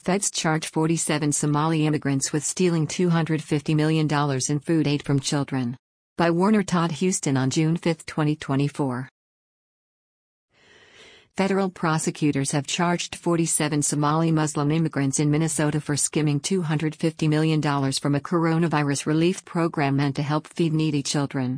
Feds charge 47 Somali immigrants with stealing $250 million in food aid from children. By Warner Todd Houston on June 5, 2024. Federal prosecutors have charged 47 Somali Muslim immigrants in Minnesota for skimming $250 million from a coronavirus relief program meant to help feed needy children.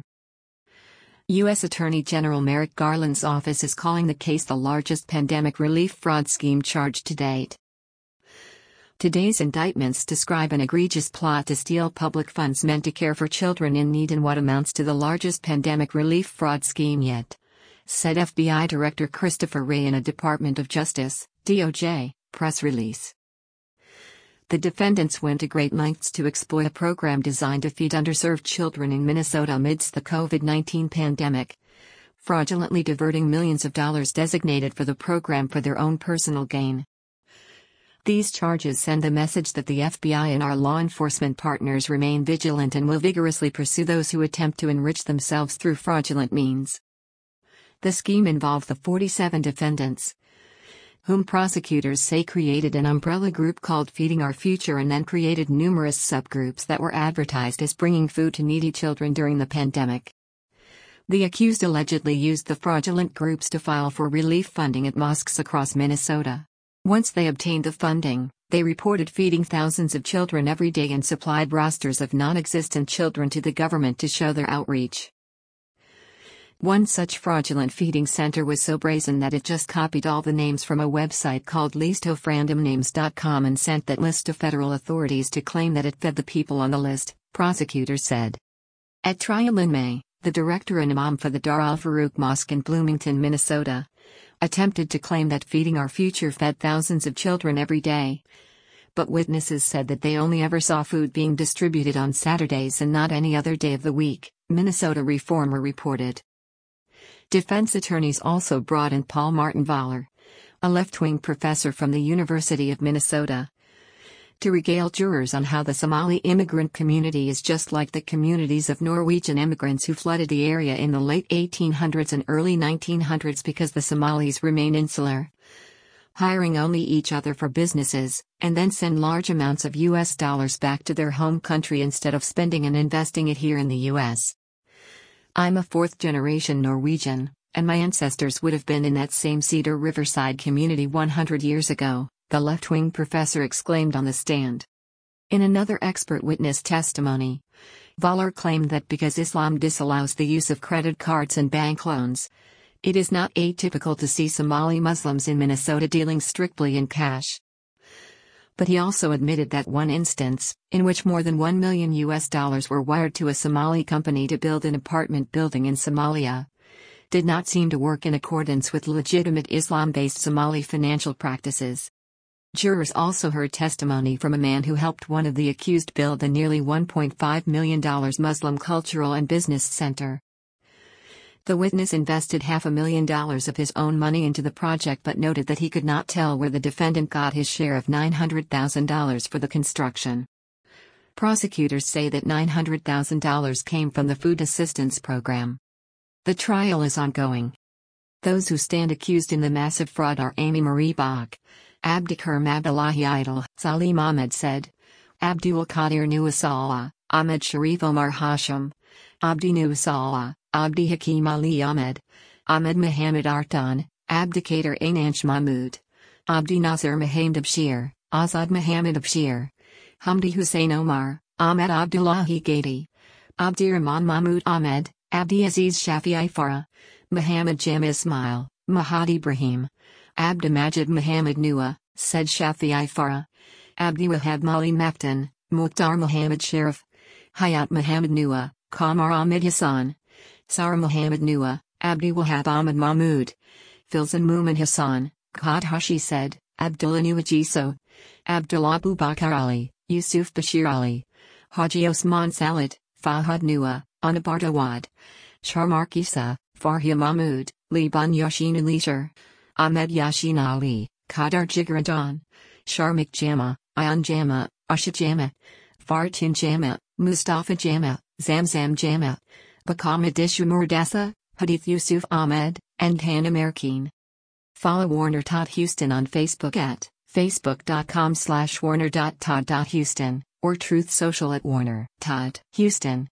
U.S. Attorney General Merrick Garland's office is calling the case the largest pandemic relief fraud scheme charged to date. Today's indictments describe an egregious plot to steal public funds meant to care for children in need in what amounts to the largest pandemic relief fraud scheme yet, said FBI Director Christopher Wray in a Department of Justice, DOJ, press release. The defendants went to great lengths to exploit a program designed to feed underserved children in Minnesota amidst the COVID-19 pandemic, fraudulently diverting millions of dollars designated for the program for their own personal gain. These charges send the message that the FBI and our law enforcement partners remain vigilant and will vigorously pursue those who attempt to enrich themselves through fraudulent means. The scheme involved the 47 defendants, whom prosecutors say created an umbrella group called Feeding Our Future and then created numerous subgroups that were advertised as bringing food to needy children during the pandemic. The accused allegedly used the fraudulent groups to file for relief funding at mosques across Minnesota. Once they obtained the funding, they reported feeding thousands of children every day and supplied rosters of non-existent children to the government to show their outreach. One such fraudulent feeding center was so brazen that it just copied all the names from a website called listofrandomnames.com and sent that list to federal authorities to claim that it fed the people on the list, prosecutors said. At trial in May, the director and imam for the Dar al-Farouk Mosque in Bloomington, Minnesota, attempted to claim that Feeding Our Future fed thousands of children every day. But witnesses said that they only ever saw food being distributed on Saturdays and not any other day of the week, Minnesota Reformer reported. Defense attorneys also brought in Paul Martin Voller, a left-wing professor from the University of Minnesota, to regale jurors on how the Somali immigrant community is just like the communities of Norwegian immigrants who flooded the area in the late 1800s and early 1900s because the Somalis remain insular, hiring only each other for businesses, and then send large amounts of U.S. dollars back to their home country instead of spending and investing it here in the U.S. I'm a fourth-generation Norwegian, and my ancestors would have been in that same Cedar Riverside community 100 years ago, the left-wing professor exclaimed on the stand. In another expert witness testimony, Voller claimed that because Islam disallows the use of credit cards and bank loans, it is not atypical to see Somali Muslims in Minnesota dealing strictly in cash. But he also admitted that one instance, in which more than $1 million were wired to a Somali company to build an apartment building in Somalia, did not seem to work in accordance with legitimate Islam-based Somali financial practices. Jurors also heard testimony from a man who helped one of the accused build the nearly $1.5 million Muslim Cultural and Business Center. The witness invested $500,000 of his own money into the project but noted that he could not tell where the defendant got his share of $900,000 for the construction. Prosecutors say that $900,000 came from the Food Assistance Program. The trial is ongoing. Those who stand accused in the massive fraud are Amy Marie Bach, Abdikerm Abdullahi Idol, Salim Ahmed said, Abdul Qadir Nuwasallah, Ahmed Sharif Omar Hashim, Abdi Nuwasallah, Abdi Hakim Ali Ahmed, Ahmed Mohammed Artan, Abdicator Ainanch Mahmoud, Abdi Nasser Mohammed Abshir, Azad Mohammed Abshir, Hamdi Hussein Omar, Ahmed Abdullahi Gadi, Abdi Rahman Mahmoud Ahmed, Abdi Aziz Shafi'i Farah, Mohammed Jam Ismail, Mahadi Ibrahim, Abdi Majid Mohammed Nua, said Shafi'i Farah, Abdi Wahab Mali Maftan, Mukhtar Mohammed Sharif, Hayat Mohammed Nua, Qamar Ahmed Hassan, Sarah Mohammed Nua, Abdi Wahab Ahmed Mahmoud, Filzan Mumin Hassan, Qad Hashi said, Abdullah Nuwajiso, Abdullah Abu Bakr Ali, Yusuf Bashir Ali, Haji Osman Salad, Fahad Nua, Anabar Dawad, Sharmark Isa, Farhia Mahmoud, Liban Yashin Alisher, Ahmed Yashin Ali, Qadar Jigradan, Sharmik Jama, Ayan Jama, Asha Jama, Fartun Jama, Mustafa Jama, Zamzam Jama, Bakama Dishumur Dasa, Hadith Yusuf Ahmed, and Hannah Merkeen. Follow Warner Todd Houston on Facebook at Facebook.com/Warner.Todd.Houston, or Truth Social @Warner. Todd Houston.